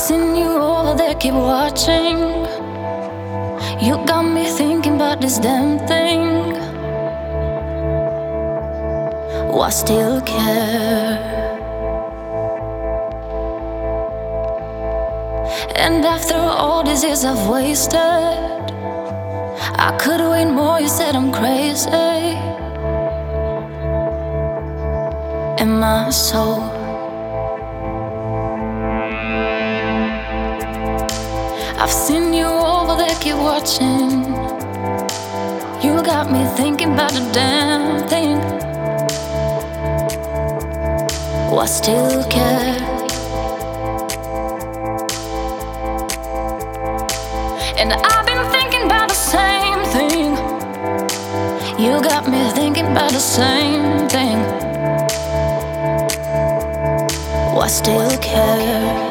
seen you over there, keep watching. You got me thinking about this damn thing. Why still care? And after all these years I've wasted, I could wait more, you said I'm crazy. Am I so? I've seen you over there, keep watching. You got me thinking about the damn thing. Why still care? And I've been thinking about the same thing. You got me thinking about the same thing. Why still care?